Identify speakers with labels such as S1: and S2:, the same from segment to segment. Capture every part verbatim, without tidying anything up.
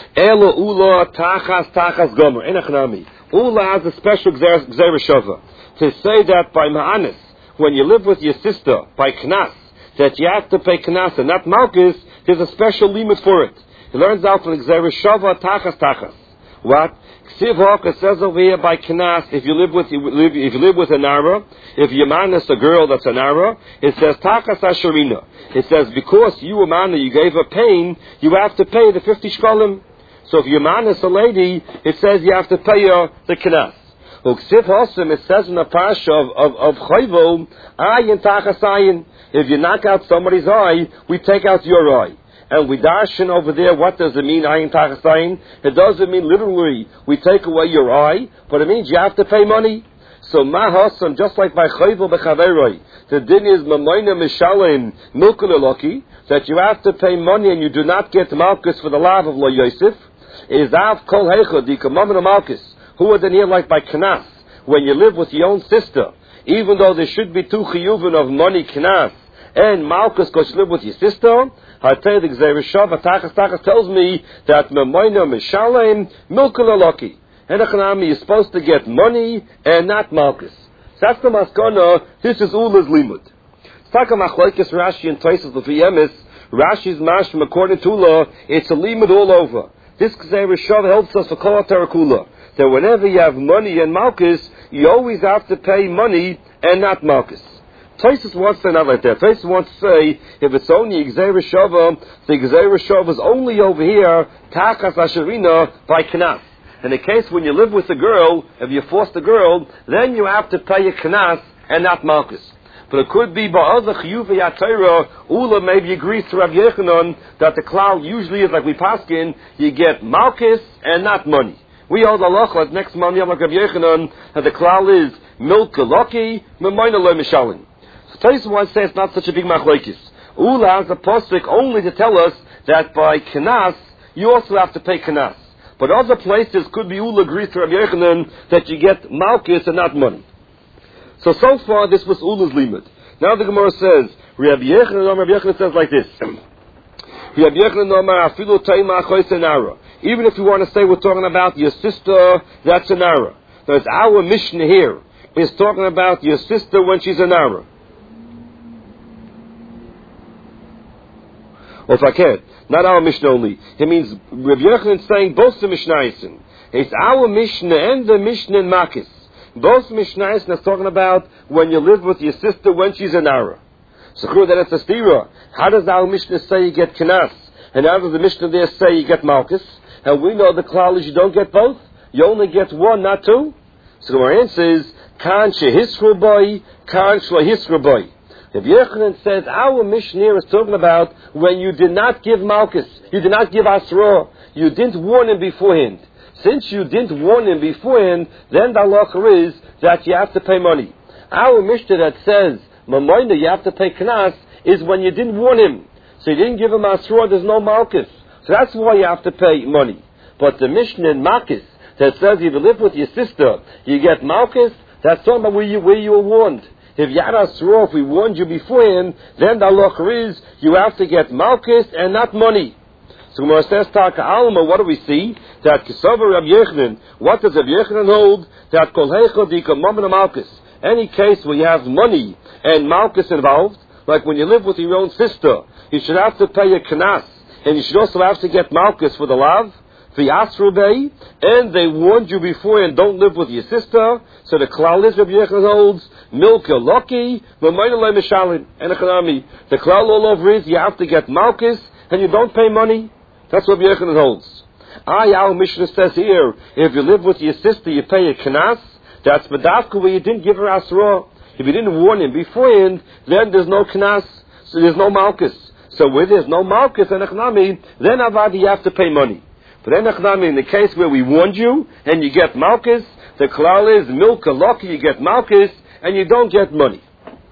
S1: Elo ula tachas tachas gomer. Enachnami. Ula has a special gzera shava to say that by ma'anis, when you live with your sister by knas, that you have to pay knas and not malchus. There's a special limit for it. He learns out from gzera shava tachas tachas. What? Ksiv Hawka says over here by knas, if you live with if you live with a nara, if you manas a girl that's a nara, it says tachas asharina. It says because you mana you gave her pain, you have to pay the fifty shkalim. So if you manas a lady, it says you have to pay her the knas. Uksiv Hosim, it says in the parsha of of, of Chayvol, ayin tachas ayin. If you knock out somebody's eye, we take out your eye. And we darshan over there, what does it mean, ayin tachas ayin? It doesn't mean literally, we take away your eye, but it means you have to pay money. So mahasam, just like by chayvul bechaveroi, the din is mamoina mishalim milkulaloki, that you have to pay money and you do not get malchus for the love of Lo Yosef, is av kol heichad, the kamamana malchus, who are then here like by knas, when you live with your own sister, even though there should be two chiyuvin of money knas, and malchus because you live with your sister, I tell you the Gzeira Shava Tachas Tachas tells me that Memoina Mishalem Milkulaloki. Enachanami is supposed to get money and not malchus. That's the maskana. This is Ula's limud. Taka Machlokes Rashi and Tosfos L'Fiyemis. Rashi's mashma according to Ula, it's a limud all over. This Gzeira Shava helps us for Kol Terakula. That whenever you have money and malchus, you always have to pay money and not malchus. Tosfos wants to say not like that. Tosfos wants to say, if it's only Gzeira Shava, the Gzeira Shava is only over here, Tachas Asherina, by Knas. In the case when you live with a girl, if you force the girl, then you have to pay a Knas and not Malchus. But it could be, Ba'azah Chiyuv Yatayra, Ula maybe agrees to Rav Yechanan, that the cloud usually is like we paskin, you get Malchus and not money. We hold Allah, like next month, like Rav Yechanan, that the cloud is Milka Loki, Memoina Lo Mishalim. Tosfos wants to say it's not such a big machlokes. Ula has a posuk only to tell us that by knas you also have to pay knas. But other places could be Ula agrees to Rabbi Yechanan that you get malchus and not money. So so far this was Ula's limit. Now the Gemara says Rabbi Yechanan, Rabbi Yechanan says like this. Rabbi Yechanan Amar Afilu Taima Achois Nara. Even if you want to say we're talking about your sister, that's a nara. There's our Mishnah here is talking about your sister when she's a nara. Or if I can, not our Mishnah only. It means Rabbi Yochanan is saying both the Mishnayos. It's our Mishnah and the Mishnah in Makis. Both Mishnayos are talking about when you live with your sister when she's a nara. So that it's a stira. How does our Mishnah say you get knas? And how does the Mishnah there say you get malchus? And we know the klal is you don't get both. You only get one, not two. So the answer is kan shehisru boy, kan shlehisru boy. Rabbi Yochanan says our Mishnah is talking about when you did not give malchus, you did not give asra, you didn't warn him beforehand. Since you didn't warn him beforehand, then the halacha is that you have to pay money. Our Mishnah that says mamoina you have to pay knas is when you didn't warn him, so you didn't give him asra. There's no malchus, so that's why you have to pay money. But the Mishnah in Makis that says if you live with your sister, you get malchus. That's talking about where you where you were warned. If you had asra, if we warned you beforehand, then the halacha is you have to get malchus and not money. So Gemara says, Taka Alma, what do we see? That Kesava Rabbi Yechanan, what does Rabbi Yechanan hold? That Kol Heichad Dika Mamon Malchus. Any case where you have money and malchus involved, like when you live with your own sister, you should have to pay a knas, and you should also have to get malchus for the lav, the asrubei, and they warned you before and don't live with your sister. So the klal is Rabbi Yechanan holds milka loki, v'maynalei mishalim, and echanami. The klal all over is you have to get malchus and you don't pay money. That's what Rabbi Yechanan holds. Ah, our Mishnah says here, if you live with your sister, you pay a knas. That's bedavka where you didn't give her asra. If you didn't warn him beforehand, then there's no knas, so there's no malchus. So where there's no malchus and echanami, then avadi you have to pay money. But then echanami, in the case where we warned you and you get malchus, the klal is milka loki, you get malchus and you don't get money.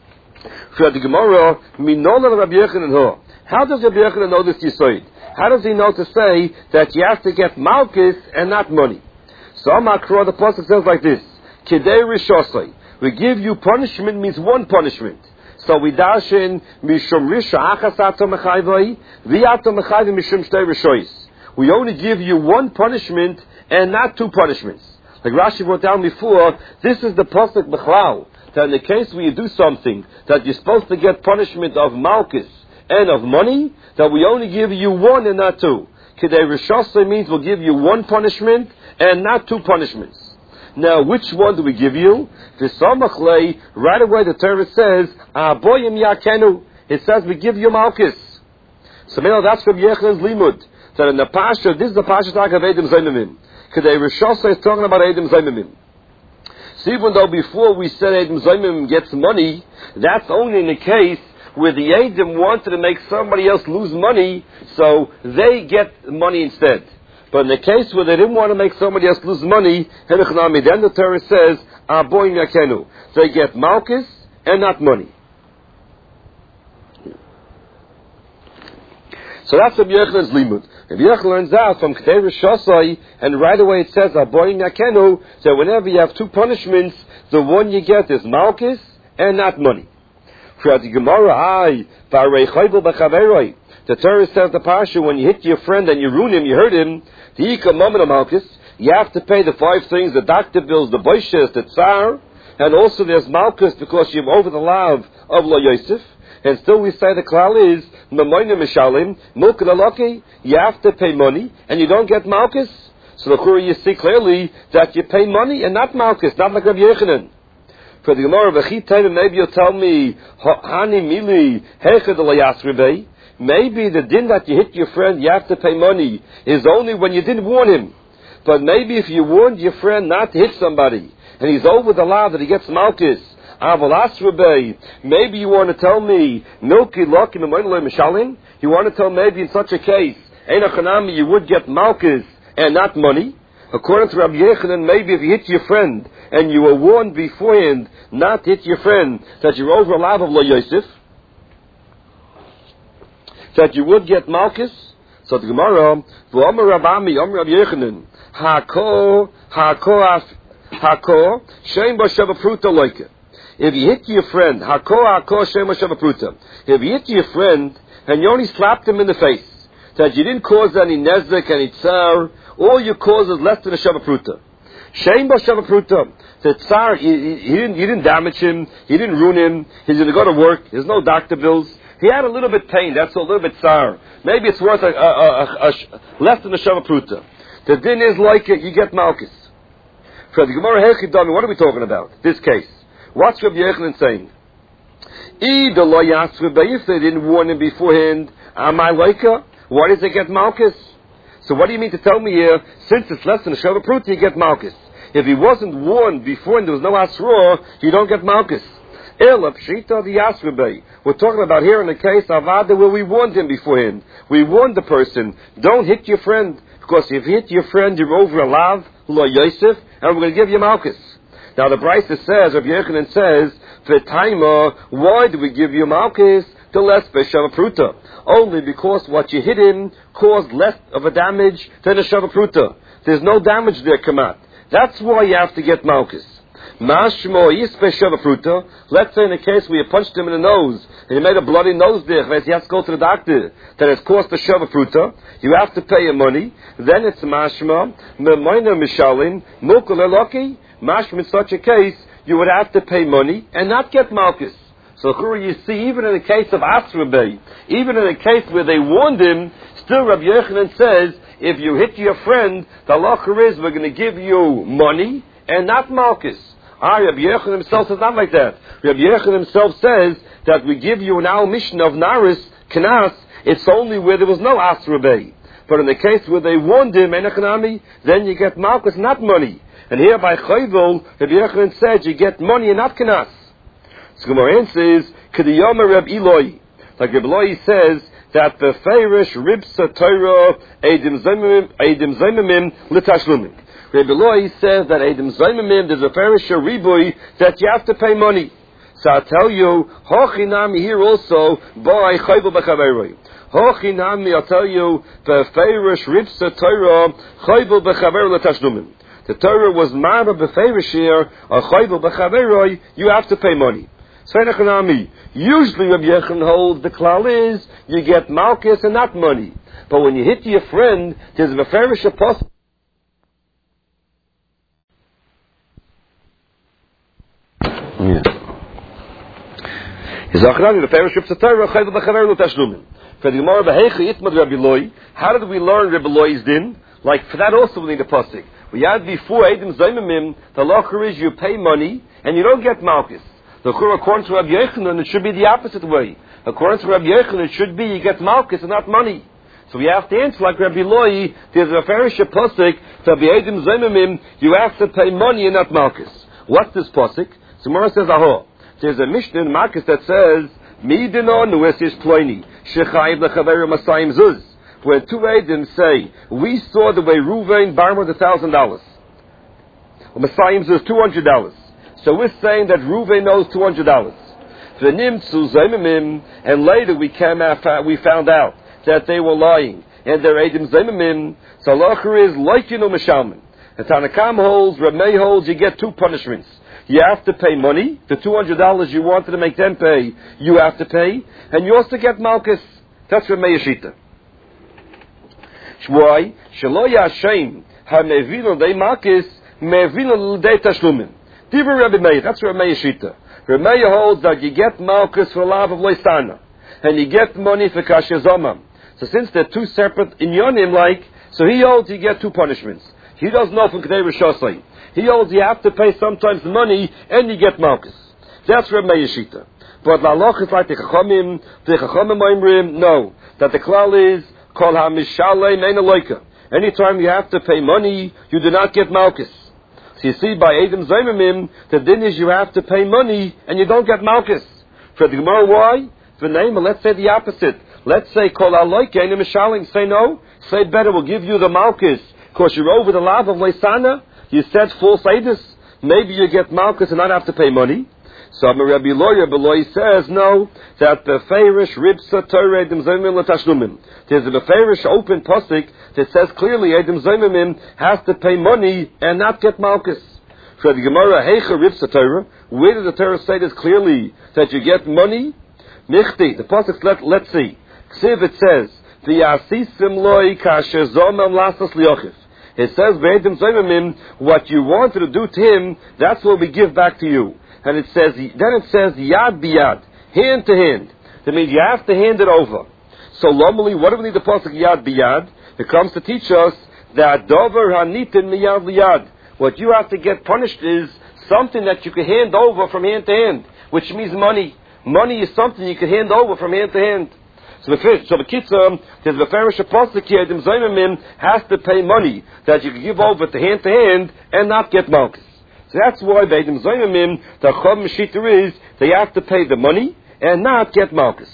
S1: For the Gemara, minola Rabbi Yechanan ho. How does Rabbi Yechanan know this yisoid? How does he know to say that you have to get malchus and not money? So Amakra, the pasuk says like this: Kidei rishosai. We give you punishment means one punishment. So we dash in mishum risha achasato mechayvai, viato mechayvai mishum shtei rishois. we only give you one punishment and not two punishments. Like Rashi wrote down before, this is the pasuk b'chlal, that in the case where you do something that you're supposed to get punishment of malchus and of money, that we only give you one and not two. Kedei Rishasa means we'll give you one punishment and not two punishments. Now, which one do we give you? V'samachlei, right away the Torah says, Aboyim yakenu. It says we give you malchus. So now that's from Yechan's limud. That in the Pasha, this is the Pasha talk of Edom Zaymimim. Kedei Rishasa is talking about Edom Zaymimim. So even though before we said Edom Zaymimim gets money, that's only in the case where the Edom wanted to make somebody else lose money, so they get money instead. But in the case where they didn't want to make somebody else lose money, then the Torah says, Aboim yakenu. They get malchus and not money. So that's Rabbi Yochanan's limud. Rabbi Yochanan learns out from Kedei Rishasai, and right away it says, Aboim yakenu, that whenever you have two punishments, the one you get is malchus and not money. The Gemara, the Torah says the Pasha, when you hit your friend and you ruin him, you hurt him, you have to pay the five things, the doctor bills, the boishes, the tsar, and also there's malchus because you're over the lav of Lo Yosef, and still we say the klal is, you have to pay money, and you don't get malchus. So the Kura, you see clearly that you pay money and not malchus, not like Rabbi Yochanan. For the Gemara, maybe you'll tell me, Hani Mili, maybe the din that you hit your friend, you have to pay money, is only when you didn't warn him. But maybe if you warned your friend not to hit somebody, and he's over the law that he gets malchus, maybe you want to tell me, Milki Loki Mishalim, you want to tell maybe in such a case, you would get malchus and not money. According to Rabbi Yochanan, maybe if you hit your friend, and you were warned beforehand not to hit your friend, that you're over a lav of Lo Yosef, that you would get malchus. So the Gemara, V'omer Rabami, Omer Rabbi Yochanan, Hako, Hako, Hako, Shem B'Sheva Pruta Loike. If you hit your friend, Hako, Hako, Shem B'Sheva Pruta. If you hit your friend, and you only slapped him in the face, that you didn't cause any nezek, any tsar, all you caused is less than a Sheva Pruta. Shein Bo Sheva Pruta. The tsar, he, he didn't, you didn't damage him, you didn't ruin him, he's going to go to work, there's no doctor bills. He had a little bit pain, that's a little bit tsar. Maybe it's worth a, a, a, a, a, less than a Sheva Pruta. The din is like it, you get malchus. For the Gemara Hechidami, what are we talking about? This case. What's Rabbi Yochanan saying? Either lo yasru, if they didn't warn him beforehand, am I like her? Why does it get malchus? So what do you mean to tell me here, since it's less than a Sheva Pruta, you get malchus? If he wasn't warned before and there was no asra, you don't get malchus. We're talking about here in the case of Avada where we warned him beforehand. We warned the person, don't hit your friend, because if you hit your friend, you're over a lav, Lo Yosef, and we're going to give you malchus. Now the Brisa says, Rabbi Yochanan says, V'taima, why do we give you malchus? The less Sheva Pruta. Only because what you hit him caused less of a damage than a Sheva Pruta. There's no damage there, Kamat. That's why you have to get malchus. Mashmo Yispe Sheva Pruta. Let's say in a case where you punched him in the nose and you made a bloody nose there, he has to go to the doctor, that has caused the Sheva Pruta. You have to pay him money. Then it's Mashma, Memoina Mishalin, Mukuleloki. Mashma, in such a case, you would have to pay money and not get malchus. So you see, even in the case of Asrabay, even in the case where they warned him, still Rabbi Yochanan says, if you hit your friend, the halacha is we're going to give you money and not malchus. Ah, Rabbi Yochanan himself says not like that. Rabbi Yochanan himself says that we give you an al mission of Naris, Knas, it's only where there was no Asrabay. But in the case where they warned him, Enochanami, then you get malchus, not money. And here by Chayvul, Rabbi Yochanan said you get money and not Knas. So Gemara says, Kediyama Reb Eloi. Like Reb Eloi says that the Feirish Ribsa Torah Eidim Zaymimim L'Tashlumim. Reb Eloi says that Eidim Zaymimim, there's a Feirish Ribui that you have to pay money. So I tell you, Hochinami here also, Ba'ai Chayvul B'Chaveroi. Hochinami, I'll tell you, the Feirish Ribsa Torah Chayvul B'Chaveroi L'Tashlumim. The Torah was Mara B'Feirish here, or Chayvul B'Chaveroi, you have to pay money. So usually Rabbi Yechon holds the klal is you get malchus and not money. But when you hit your friend, there's a meferish apostle. Yeah. For the Gemara, how did we learn Rabbi Loi's din? Like, for that also we need a pasuk. We had before Eidim Zaymimim, the locher is you pay money and you don't get malchus. The according to Rabbi Yochanan, it should be the opposite way. According to Rabbi Yochanan, it should be you get malchus and not money. So we have to answer like Rabbi Loi, there's a farish pasuk, to be Eidim Zaymimim, you have to pay money and not malchus. What's this pasuk? So Gemara says, aho. There's a Mishnah in Marcus that says, Mi dinon nuesis ploini, shechayiv lechaveru masayim zuz. When two Eidim say, we saw the way Ruvain borrowed a thousand dollars. Masayim zuz two hundred dollars. So we're saying that Ruvain knows two hundred dollars. And later we came out, we found out that they were lying. And they're Eidim Zaymimim. So Lacher is like you know Meshalman. And Tanakam holds, Rameh holds, you get two punishments. You have to pay money. The two hundred dollars you wanted to make them pay, you have to pay. And you also get malchus. That's Rameh Yeshita. Why? Shelo Yashem ha-mevino de malchus mevino de tashlumim. Divrei Rabbi Meir. That's Rameh Yeshita. Rameh holds that you get malchus for love of loisana. And you get money for kasher zomam. So since they're two separate inyonim, like, so he holds you get two punishments. He doesn't know from Kedei Rishosai. He holds you have to pay sometimes money and you get malchus. That's Rameh Yeshita. But the halach is like the Chachamim, the Chachamim Oimrim, no. That the klal is, Kol ha-mishalei mein aloika. Anytime you have to pay money, you do not get malchus. So you see, by Eidim Zaymimim, the din is you have to pay money and you don't get malchus. For the Gemara, why? For name, let's say the opposite. Let's say, Kol aloika ein mishalim. Say no. Say better, we'll give you the malchus. Because you're over the lav of Leisana. You said false Eidus. Maybe you get malchus and not have to pay money. So Rabbi Lawyer Beloy says no, that the Beferish Ribsa Torah Eidim Zaymimim L'Tashlumim. There's a Beferish open pasuk that says clearly Eidim Zaymimim has to pay money and not get malchus. So the Gemara Heicha Ribsa Torah, where does the Torah say this clearly that you get money? Michti, the pasuk, let, let's see. Ksiv it says, V'yasisim loy kasher zomam lasas liochiv. It says, V'eidim Zaymimim, what you wanted to do to him, that's what we give back to you. And it says, then it says, yad biyad, hand to hand. That means you have to hand it over. So normally, what do we need the pasuk yad biyad? It comes to teach us that dover hanitin miyad liyad. What you have to get punished is something that you can hand over from hand to hand, which means money. Money is something you can hand over from hand to hand. So the fish, so the kitzah, there's the farish pasuk here, Eidim Zaymimim has to pay money that you can give over to hand to hand and not get malchus. So that's why by Eidim Zaymimim, the Chum Shita is they have to pay the money and not get malchus.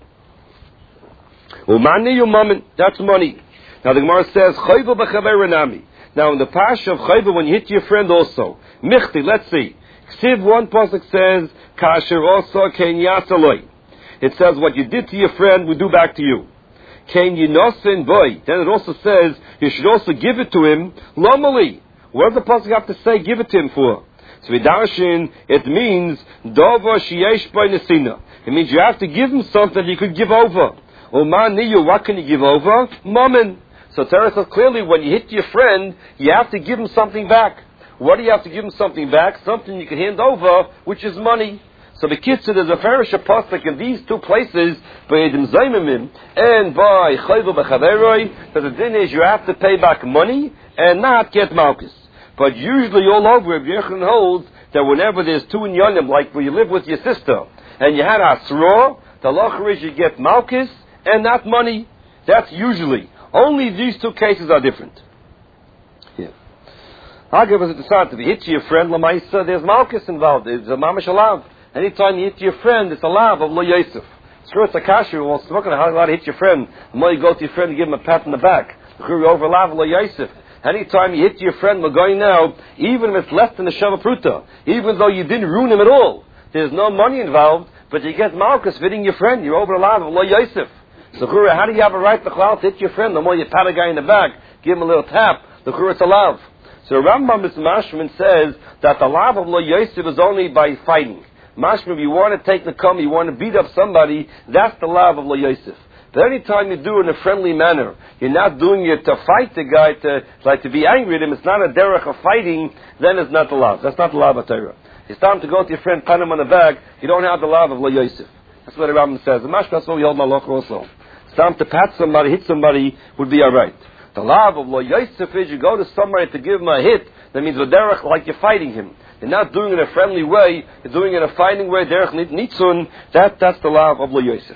S1: Umani umamin, that's money. Now the Gemara says, Chayva b'chaver nami. Now in the Pasha of Chayva, when you hit your friend also, Michti, let's see. Ksiv one pasuk says, Kasher also kein yasaloi. It says, what you did to your friend, we do back to you. Kein yinosin boy. Then it also says, you should also give it to him, lomali. What does the pasuk have to say, give it to him for? So Vidarshin, it means, Dova sheyesh by nesina. It means you have to give him something you could give over. Uman niyu, what can you give over? Mammon. So Torah says clearly, when you hit your friend, you have to give him something back. What do you have to give him something back? Something you can hand over, which is money. So the kitzur, there's a farish pasuk in these two places, by Eidim Zaymimim and by Chayva b'chaveroi, that the din is you have to pay back money and not get malchus. But usually all over, Rabbi Yochanan holds that whenever there's two inyanim, like where you live with your sister, and you had asra, the halacha is you get malchus and not money. That's usually. Only these two cases are different. Yeah. I'll give us a decide. If you hit your friend, Lamaisa, there's malchus involved. There's a mamash alav. Anytime you hit your friend, it's a lav of Lo Yosef. Sure, it's a kasher who wants to look at how to hit your friend. The more you go to your friend, you give him a pat in the back. You're over lav of Lo Yosef. Anytime you hit your friend, we're going now, even if it's less than a shava pruta, even though you didn't ruin him at all, there's no money involved, but you get malchus hitting your friend, you're over the lav of Lo Yosef. So, how do you have a right to clout to hit your friend? The more you pat a guy in the back, give him a little tap, the chura, it's a lav. So Rambam Mister Mashman says that the lav of Lo Yosef is only by fighting. Mashma, if you want to take the cum, you want to beat up somebody, that's the lav of Lo Yosef. But any time you do it in a friendly manner, you're not doing it to fight the guy, to like to be angry at him, it's not a derech of fighting, then it's not the lav. That's not the lav of Torah. It's time to go to your friend, pat him on the back, you don't have the lav of Lo Yosef. That's what the Rambam says. The Mashma, that's what we hold Malach also. It's time to pat somebody, hit somebody, would be alright. The lav of Lo Yosef is you go to somebody to give him a hit, that means the derech like you're fighting him. You're not doing it in a friendly way, you're doing it in a fighting way, derech nitzun, that, that's the lav of Lo Yosef.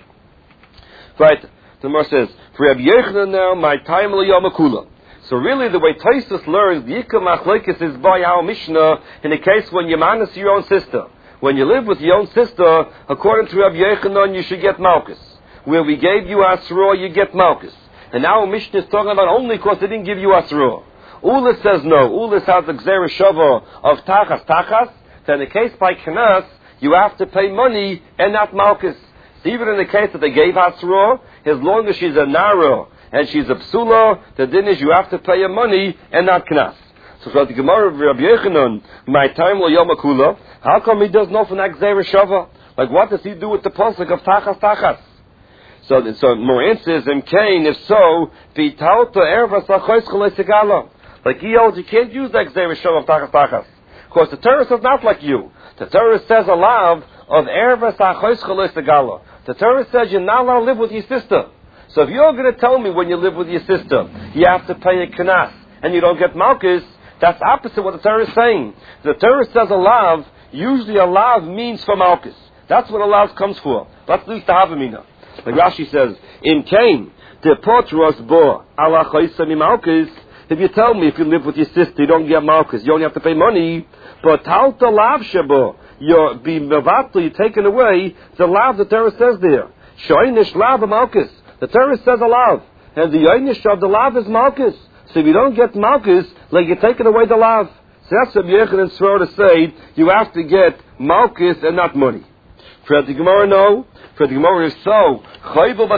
S1: Right, the Gemara says, for Rabbi Yochanan now, my time l'yamakula. So really the way Tosfos learns, the Yikam Machlokes is by our Mishnah, in the case when you manage your own sister. When you live with your own sister, according to Rabbi Yochanan, you should get Malchus. Where we gave you Asra, you get Malchus. And now Mishnah is talking about only because they didn't give you Asra. Ulis says no. Ulis has the Gzera Shava of Tachas Tachas. So in the case by Knas, you have to pay money and not Malchus. So even in the case that they gave Asra, as long as she's a Nara and she's a Psula, the din is you have to pay her money and not Knas. So for the Gemara of Rabbi Yochanan, my time lo Yom Akula, how come he does not from that Gzera Shava? Like what does he do with the pasuk of Tachas Tachas? So, so Moran says, in Cain, if so, Vitalta Erva Sachois Chalei Segala. Like he holds, you can't use that Gzera Shava of Tachas Tachas. Of course, the Torah says not like you. The Torah says a lav of Erva Sachois Chalei Segala. The Torah says you're not allowed to live with your sister. So if you're going to tell me when you live with your sister, you have to pay a knas, and you don't get malchus, that's opposite what the Torah is saying. The Torah says a lav, usually a lav means for malchus. That's what a lav comes for. That's at least the havamina. Like Rashi says, in Cain, the potros bo ala chaisa malchus. If you tell me if you live with your sister, you don't get malchus, you only have to pay money. But talta lav shabo, you're being mevatel, you're taken away the lav the Torah says there. Shoinish lav malchus. The Torah says a lav, and the yoinish of the lav is malchus. So if you don't get malchus, like you're taking away the lav. So that's what Yechon swore to say, you have to get malchus and not money. For the Gemara, no. For the Gemara is so.